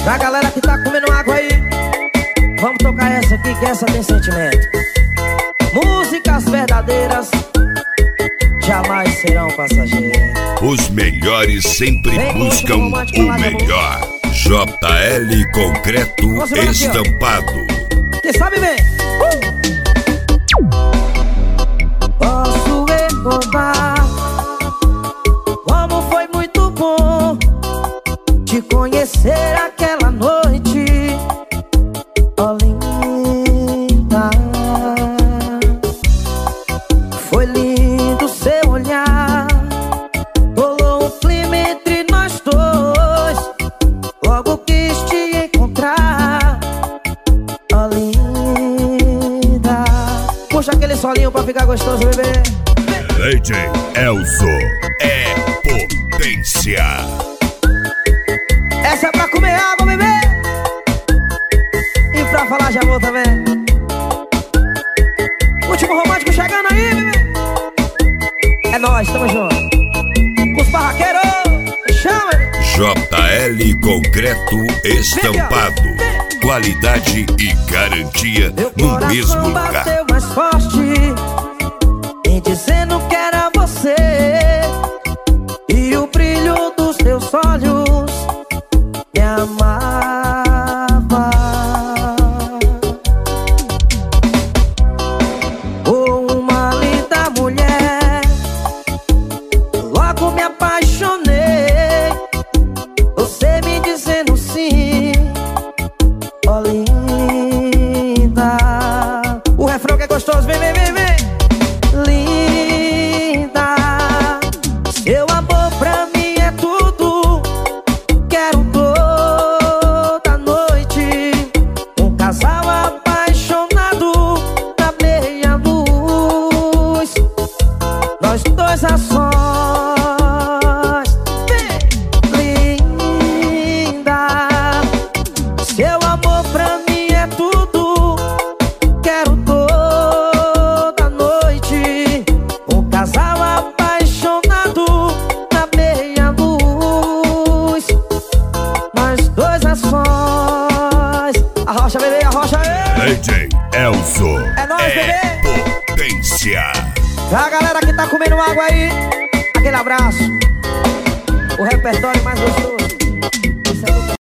Pra galera que tá comendo água aí, vamos tocar essa aqui, que essa tem sentimento. Músicas verdadeiras jamais serão passageiras. Os melhores sempre buscam o melhor. JL Concreto Estampado. Quem sabe bem? Posso recordar como foi muito bom te conhecer aquela noite, oh linda. Foi lindo seu olhar, rolou um clima entre nós dois. Logo quis te encontrar, oh linda. Puxa aquele solinho pra ficar gostoso, bebê. DJ Elzo é potência. Essa é pra comer água, bebê. E pra falar já vou também. Último romântico chegando aí, bebê. É nóis, tamo junto. Com os barraqueiros, chama. JL Concreto Estampado. Qualidade e garantia no mesmo lugar. Bateu mais forte em dizendo que era você, e o brilho dos teus olhos me amava. Oh, uma linda mulher, logo me apaixonei. Você me dizendo sim, oh linda. O refrão que é gostoso, vem, vem, vem, vem. Linda, seu amor pra mim é tudo. Quero toda noite um casal apaixonado na meia luz, nós dois a sós. Linda, seu amor pra mim é tudo. Quero toda noite um casal apaixonado na meia luz, nós dois a sós. Arrocha, bebê, arrocha, DJ Elzo é nóis, bebê. potência. Pra galera que tá comendo água aí, aquele abraço. O repertório mais gostoso.